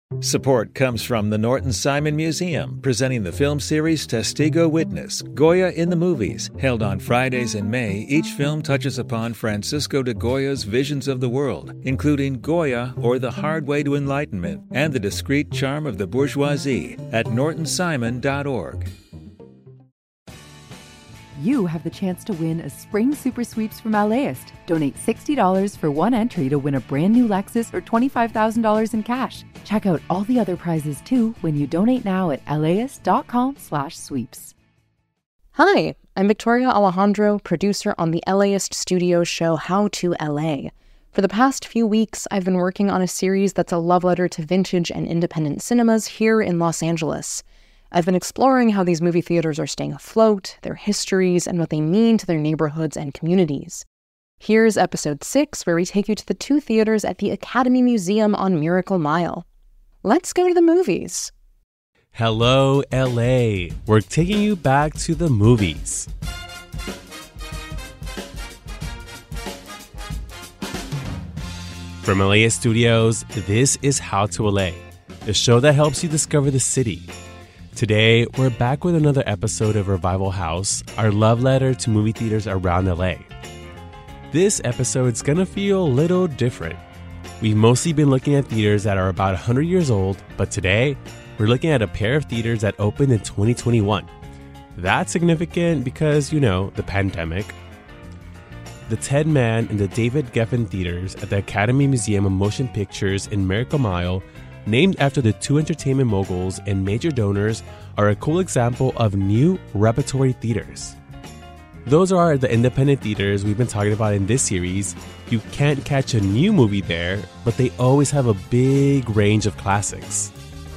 Support comes from the Norton Simon Museum, presenting the film series Testigo Witness, Goya in the Movies. Held on Fridays in May, each film touches upon Francisco de Goya's visions of the world, including Goya or The Hard Way to Enlightenment and the Discreet Charm of the Bourgeoisie at nortonsimon.org. You have the chance to win a Spring Super Sweeps from LAist. Donate $60 for one entry to win a brand new Lexus or $25,000 in cash. Check out all the other prizes too when you donate now at laist.com/sweeps. Hi, I'm Victoria Alejandro, producer on the LAist Studios show How to LA. For the past few weeks, I've been working on a series that's a love letter to vintage and independent cinemas here in Los Angeles. I've been exploring how these movie theaters are staying afloat, their histories, and what they mean to their neighborhoods and communities. Here's episode 6, where we take you to the 2 theaters at the Academy Museum on Miracle Mile. Let's go to the movies. Hello, LA. We're taking you back to the movies. From LA Studios, this is How to LA, the show that helps you discover the city. Today, we're back with another episode of Revival House, our love letter to movie theaters around LA. This episode's gonna feel a little different. We've mostly been looking at theaters that are about 100 years old, but today, we're looking at a pair of theaters that opened in 2021. That's significant because, the pandemic. The Ted Mann and the David Geffen Theaters at the Academy Museum of Motion Pictures in Miracle Mile, named after the 2 entertainment moguls and major donors, are a cool example of new repertory theaters. Those are the independent theaters we've been talking about in this series. You can't catch a new movie there, but they always have a big range of classics.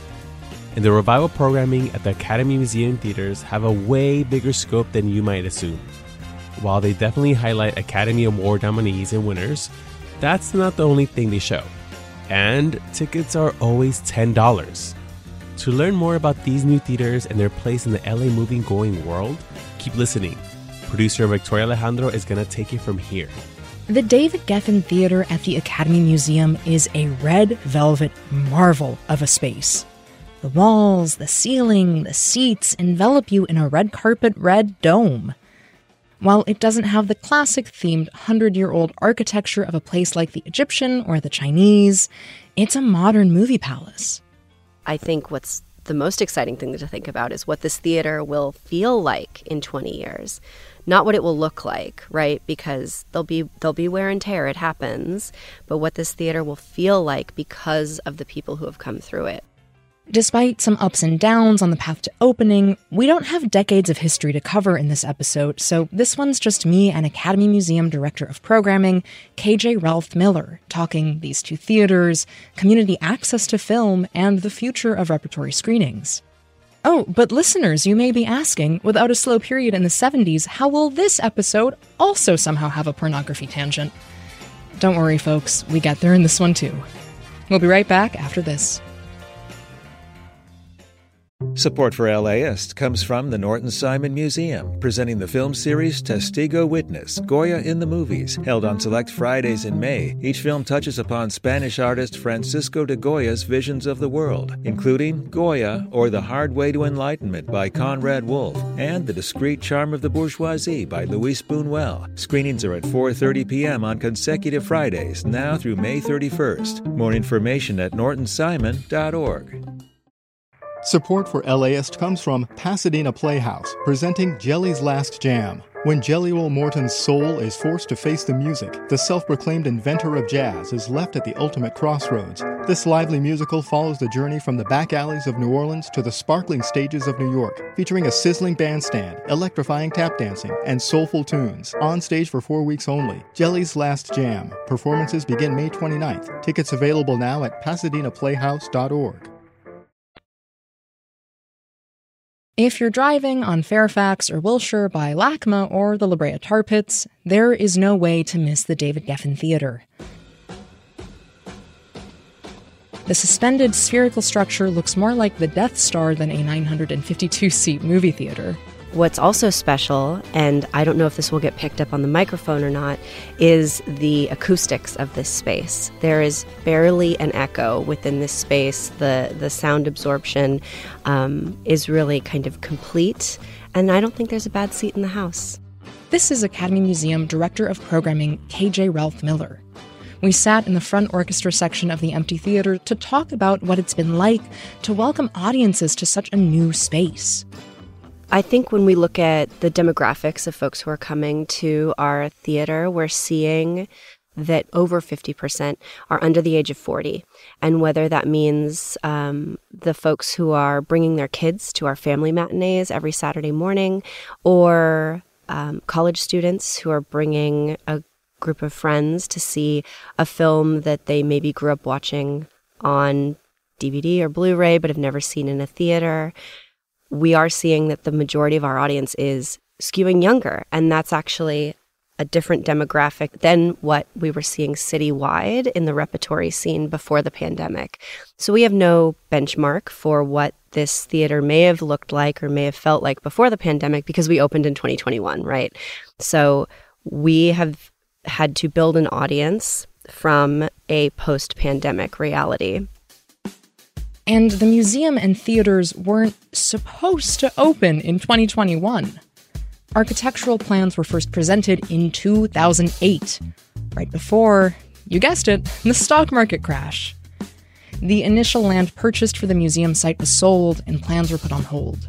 And the revival programming at the Academy Museum Theaters have a way bigger scope than you might assume. While they definitely highlight Academy Award nominees and winners, that's not the only thing they show. And tickets are always $10. To learn more about these new theaters and their place in the LA movie-going world, keep listening. Producer Victoria Alejandro is going to take it from here. The David Geffen Theater at the Academy Museum is a red velvet marvel of a space. The walls, the ceiling, the seats envelop you in a red carpet red dome. While it doesn't have the classic themed 100-year-old architecture of a place like the Egyptian or the Chinese, it's a modern movie palace. I think what's the most exciting thing to think about is what this theater will feel like in 20 years. Not what it will look like, right? Because there'll be wear and tear, it happens, but what this theater will feel like because of the people who have come through it. Despite some ups and downs on the path to opening, we don't have decades of history to cover in this episode, so this one's just me and Academy Museum Director of Programming, KJ Ralph Miller, talking these 2 theaters, community access to film, and the future of repertory screenings. Oh, but listeners, you may be asking, without a slow period in the 70s, how will this episode also somehow have a pornography tangent? Don't worry, folks, we get there in this one too. We'll be right back after this. Support for LAist comes from the Norton Simon Museum, presenting the film series Testigo Witness, Goya in the Movies. Held on select Fridays in May, each film touches upon Spanish artist Francisco de Goya's visions of the world, including Goya or The Hard Way to Enlightenment by Conrad Wolf and The Discreet Charm of the Bourgeoisie by Luis Buñuel. Screenings are at 4:30 p.m. on consecutive Fridays, now through May 31st. More information at nortonsimon.org. Support for LAist comes from Pasadena Playhouse, presenting Jelly's Last Jam. When Jelly Roll Morton's soul is forced to face the music, the self-proclaimed inventor of jazz is left at the ultimate crossroads. This lively musical follows the journey from the back alleys of New Orleans to the sparkling stages of New York, featuring a sizzling bandstand, electrifying tap dancing, and soulful tunes. On stage for 4 weeks only. Jelly's Last Jam. Performances begin May 29th. Tickets available now at PasadenaPlayhouse.org. If you're driving on Fairfax or Wilshire by LACMA or the La Brea Tar Pits, there is no way to miss the David Geffen Theater. The suspended spherical structure looks more like the Death Star than a 952-seat movie theater. What's also special, and I don't know if this will get picked up on the microphone or not, is the acoustics of this space. There is barely an echo within this space. The sound absorption is really kind of complete, and I don't think there's a bad seat in the house. This is Academy Museum Director of Programming KJ Ralph Miller. We sat in the front orchestra section of the empty theater to talk about what it's been like to welcome audiences to such a new space. I think when we look at the demographics of folks who are coming to our theater, we're seeing that over 50% are under the age of 40. And whether that means the folks who are bringing their kids to our family matinees every Saturday morning, or college students who are bringing a group of friends to see a film that they maybe grew up watching on DVD or Blu-ray but have never seen in a theater, we are seeing that the majority of our audience is skewing younger. And that's actually a different demographic than what we were seeing citywide in the repertory scene before the pandemic. So we have no benchmark for what this theater may have looked like or may have felt like before the pandemic because we opened in 2021, right? So we have had to build an audience from a post-pandemic reality. And the museum and theaters weren't supposed to open in 2021. Architectural plans were first presented in 2008, right before, you guessed it, the stock market crash. The initial land purchased for the museum site was sold and plans were put on hold.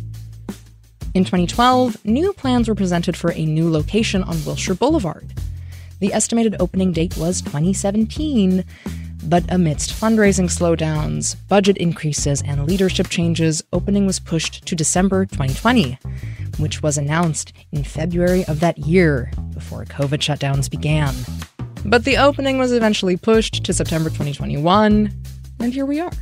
In 2012, new plans were presented for a new location on Wilshire Boulevard. The estimated opening date was 2017, but amidst fundraising slowdowns, budget increases, and leadership changes, opening was pushed to December 2020, which was announced in February of that year, before COVID shutdowns began. But the opening was eventually pushed to September 2021, and here we are.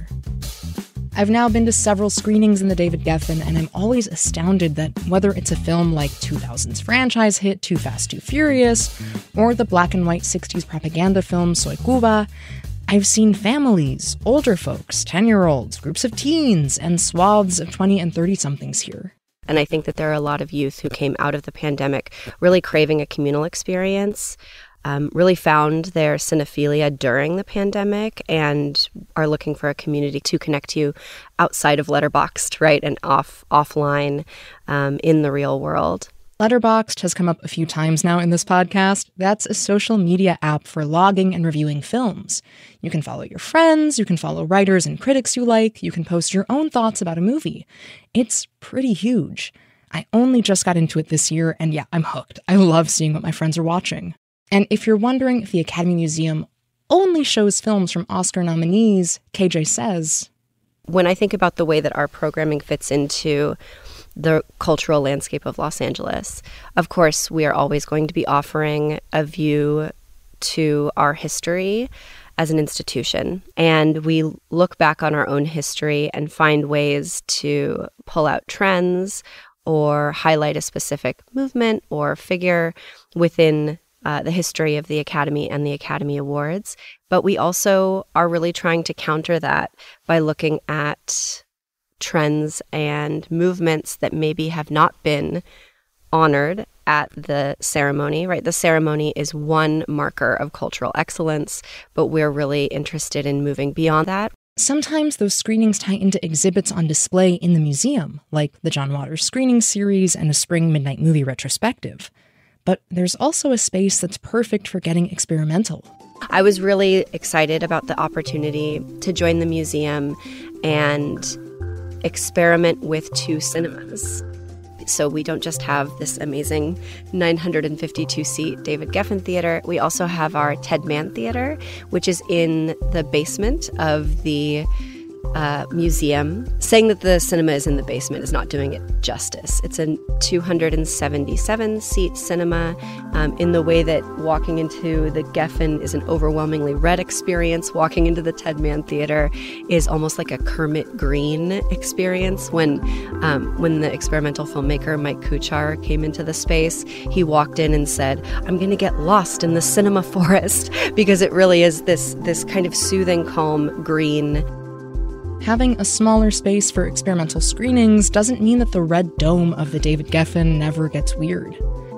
I've now been to several screenings in the David Geffen, and I'm always astounded that whether it's a film like 2000's franchise hit Too Fast, Too Furious, or the black and white 60s propaganda film Soy Cuba, I've seen families, older folks, 10-year-olds, groups of teens, and swaths of 20 and 30-somethings here. And I think that there are a lot of youth who came out of the pandemic really craving a communal experience, really found their cinephilia during the pandemic, and are looking for a community to connect to outside of Letterboxd, right, and offline in the real world. Letterboxd has come up a few times now in this podcast. That's a social media app for logging and reviewing films. You can follow your friends, you can follow writers and critics you like, you can post your own thoughts about a movie. It's pretty huge. I only just got into it this year, and yeah, I'm hooked. I love seeing what my friends are watching. And if you're wondering if the Academy Museum only shows films from Oscar nominees, KJ says, when I think about the way that our programming fits into the cultural landscape of Los Angeles, of course, we are always going to be offering a view to our history as an institution. And we look back on our own history and find ways to pull out trends or highlight a specific movement or figure within the history of the Academy and the Academy Awards. But we also are really trying to counter that by looking at trends and movements that maybe have not been honored at the ceremony, right? The ceremony is one marker of cultural excellence, but we're really interested in moving beyond that. Sometimes those screenings tie into exhibits on display in the museum, like the John Waters screening series and a spring midnight movie retrospective. But there's also a space that's perfect for getting experimental. I was really excited about the opportunity to join the museum and experiment with two cinemas. So we don't just have this amazing 952-seat David Geffen Theater. We also have our Ted Mann Theater, which is in the basement of the museum. Saying that the cinema is in the basement is not doing it justice. It's a 277-seat cinema in the way that walking into the Geffen is an overwhelmingly red experience. Walking into the Ted Mann Theater is almost like a Kermit Green experience. When the experimental filmmaker Mike Kuchar came into the space, he walked in and said, "I'm going to get lost in the cinema forest," because it really is this kind of soothing, calm green. Having a smaller space for experimental screenings doesn't mean that the red dome of the David Geffen never gets weird.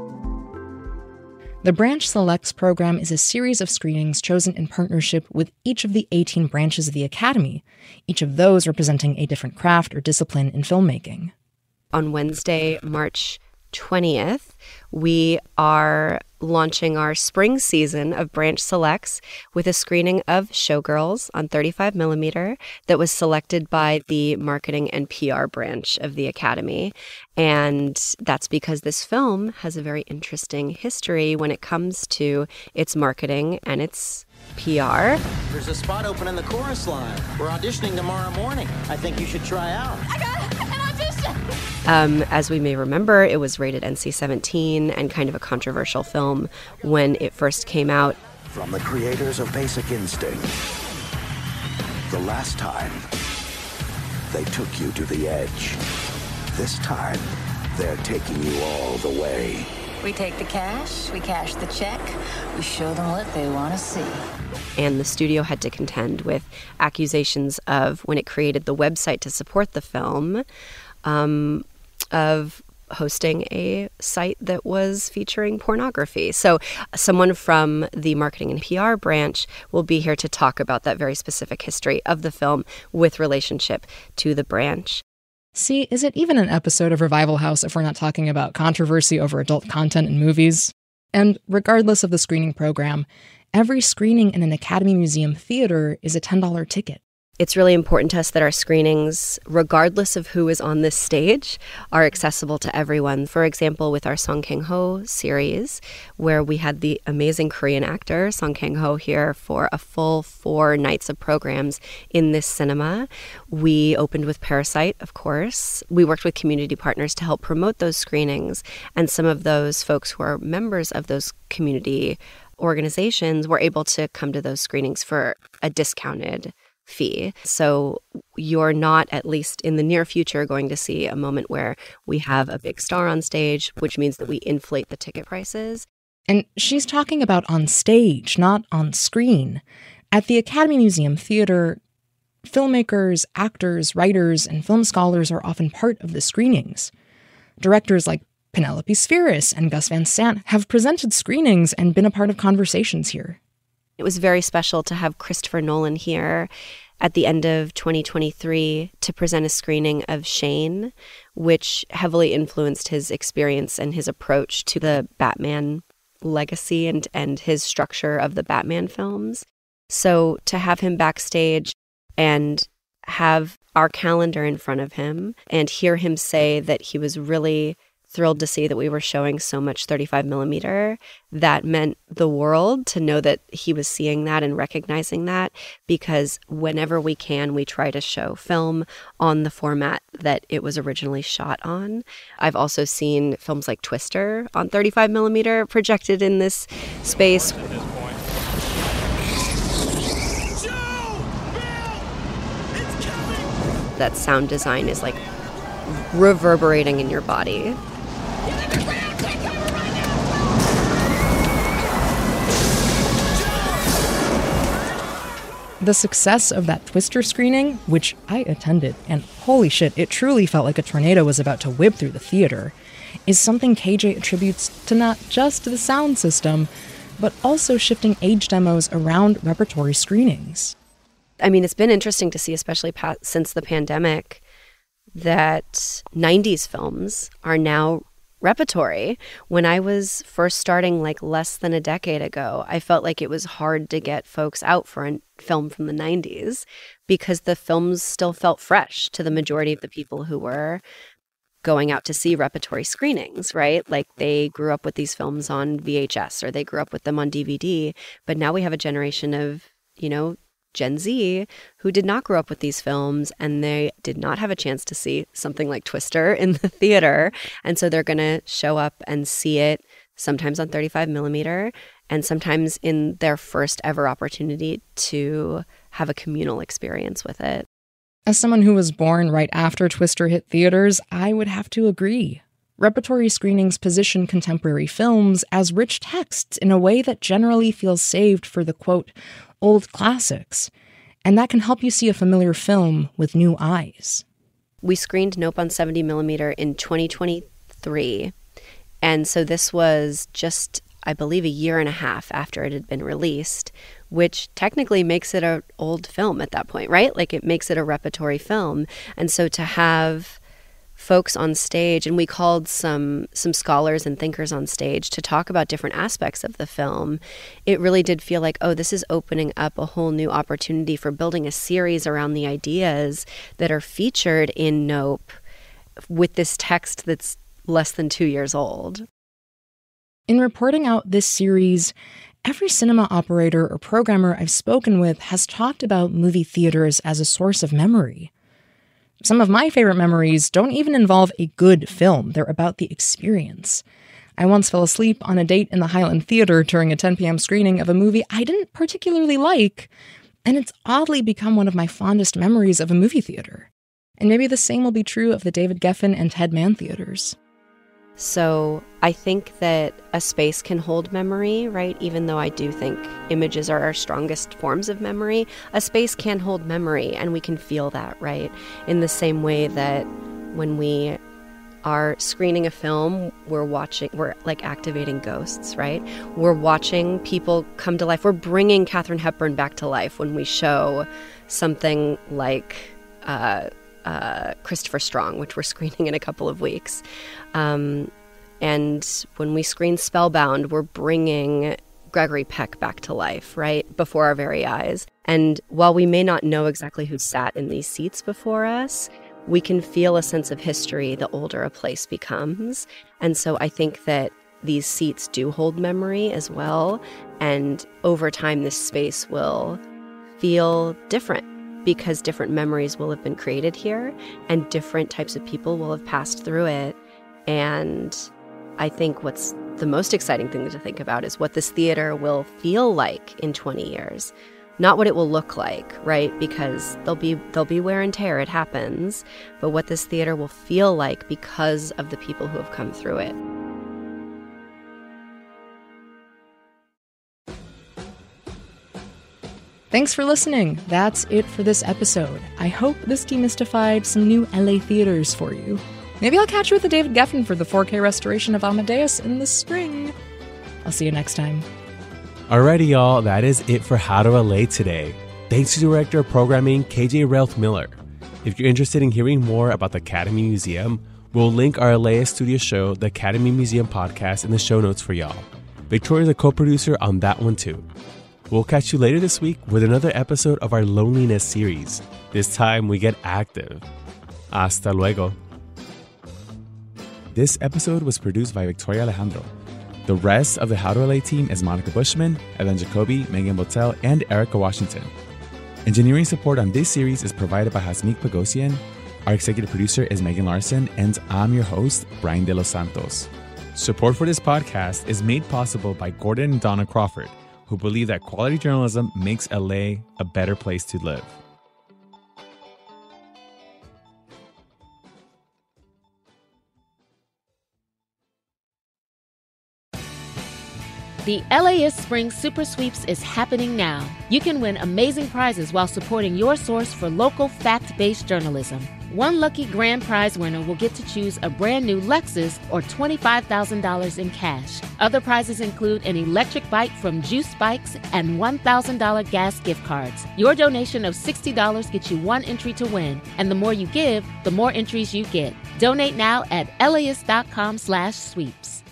The Branch Selects program is a series of screenings chosen in partnership with each of the 18 branches of the Academy, each of those representing a different craft or discipline in filmmaking. On Wednesday, March 20th, we are launching our spring season of Branch Selects with a screening of Showgirls on 35mm that was selected by the marketing and PR branch of the Academy. And that's because this film has a very interesting history when it comes to its marketing and its PR. There's a spot open in the chorus line. We're auditioning tomorrow morning. I think you should try out. I got an audition! As we may remember, it was rated NC-17 and kind of a controversial film when it first came out. From the creators of Basic Instinct, the last time they took you to the edge. This time, they're taking you all the way. We take the cash, we cash the check, we show them what they want to see. And the studio had to contend with accusations of, when it created the website to support the film, of hosting a site that was featuring pornography. So someone from the marketing and PR branch will be here to talk about that very specific history of the film with relationship to the branch. See, is it even an episode of Revival House if we're not talking about controversy over adult content in movies? And regardless of the screening program, every screening in an Academy Museum theater is a $10 ticket. It's really important to us that our screenings, regardless of who is on this stage, are accessible to everyone. For example, with our Song Kang-ho series, where we had the amazing Korean actor Song Kang-ho here for a full 4 nights of programs in this cinema. We opened with Parasite, of course. We worked with community partners to help promote those screenings, and some of those folks who are members of those community organizations were able to come to those screenings for a discounted fee. So you're not, at least in the near future, going to see a moment where we have a big star on stage, which means that we inflate the ticket prices. And she's talking about on stage, not on screen. At the Academy Museum Theater, filmmakers, actors, writers, and film scholars are often part of the screenings. Directors like Penelope Spheris and Gus Van Sant have presented screenings and been a part of conversations here. It was very special to have Christopher Nolan here at the end of 2023 to present a screening of Shane, which heavily influenced his experience and his approach to the Batman legacy and his structure of the Batman films. So to have him backstage and have our calendar in front of him and hear him say that he was really thrilled to see that we were showing so much 35mm, that meant the world to know that he was seeing that and recognizing that, because whenever we can, we try to show film on the format that it was originally shot on. I've also seen films like Twister on 35mm projected in this space. That sound design is like reverberating in your body. The success of that Twister screening, which I attended, and holy shit, it truly felt like a tornado was about to whip through the theater, is something KJ attributes to not just the sound system, but also shifting age demos around repertory screenings. I mean, it's been interesting to see, especially since the pandemic, that 90s films are now repertory. When I was first starting, like less than a decade ago, I felt like it was hard to get folks out for a film from the 90s because the films still felt fresh to the majority of the people who were going out to see repertory screenings, right? Like they grew up with these films on VHS or they grew up with them on DVD. But now we have a generation of, Gen Z who did not grow up with these films, and they did not have a chance to see something like Twister in the theater. And so they're going to show up and see it sometimes on 35mm and sometimes in their first ever opportunity to have a communal experience with it. As someone who was born right after Twister hit theaters, I would have to agree. Repertory screenings position contemporary films as rich texts in a way that generally feels saved for the, quote, old classics. And that can help you see a familiar film with new eyes. We screened Nope on 70mm in 2023. And so this was just, I believe, a year and a half after it had been released, which technically makes it an old film at that point, right? Like, it makes it a repertory film. And so to have folks on stage, and we called some scholars and thinkers on stage to talk about different aspects of the film, it really did feel like, oh, this is opening up a whole new opportunity for building a series around the ideas that are featured in Nope with this text that's less than 2 years old. In reporting out this series, every cinema operator or programmer I've spoken with has talked about movie theaters as a source of memory. Some of my favorite memories don't even involve a good film. They're about the experience. I once fell asleep on a date in the Highland Theater during a 10 p.m. screening of a movie I didn't particularly like, and it's oddly become one of my fondest memories of a movie theater. And maybe the same will be true of the David Geffen and Ted Mann theaters. So I think that a space can hold memory, right? Even though I do think images are our strongest forms of memory, a space can hold memory, and we can feel that, right? In the same way that when we are screening a film, we're like activating ghosts, right? We're watching people come to life. We're bringing Katharine Hepburn back to life when we show something like Christopher Strong, which we're screening in a couple of weeks. And when we screen Spellbound, we're bringing Gregory Peck back to life, right, before our very eyes. And while we may not know exactly who sat in these seats before us, we can feel a sense of history the older a place becomes. And so I think that these seats do hold memory as well. And over time, this space will feel different, because different memories will have been created here and different types of people will have passed through it. And I think what's the most exciting thing to think about is what this theater will feel like in 20 years. Not what it will look like, right? Because there'll be wear and tear, it happens. But what this theater will feel like because of the people who have come through it. Thanks for listening. That's it for this episode. I hope this demystified some new LA theaters for you. Maybe I'll catch you with the David Geffen for the 4K restoration of Amadeus in the spring. I'll see you next time. Alrighty, y'all, that is it for How to LA today. Thanks to Director of Programming KJ Ralph Miller. If you're interested in hearing more about the Academy Museum, we'll link our LAist studio show, the Academy Museum podcast, in the show notes for y'all. Victoria's a co-producer on that one too. We'll catch you later this week with another episode of our Loneliness series. This time we get active. Hasta luego. This episode was produced by Victoria Alejandro. The rest of the How to LA team is Monica Bushman, Evan Jacoby, Megan Botel, and Erica Washington. Engineering support on this series is provided by Hasmik Pagosian. Our executive producer is Megan Larson, and I'm your host, Brian De Los Santos. Support for this podcast is made possible by Gordon and Donna Crawford, who believe that quality journalism makes LA a better place to live. The LAist Spring Super Sweeps is happening now. You can win amazing prizes while supporting your source for local fact-based journalism. One lucky grand prize winner will get to choose a brand new Lexus or $25,000 in cash. Other prizes include an electric bike from Juice Bikes and $1,000 gas gift cards. Your donation of $60 gets you one entry to win, and the more you give, the more entries you get. Donate now at LAist.com/sweeps.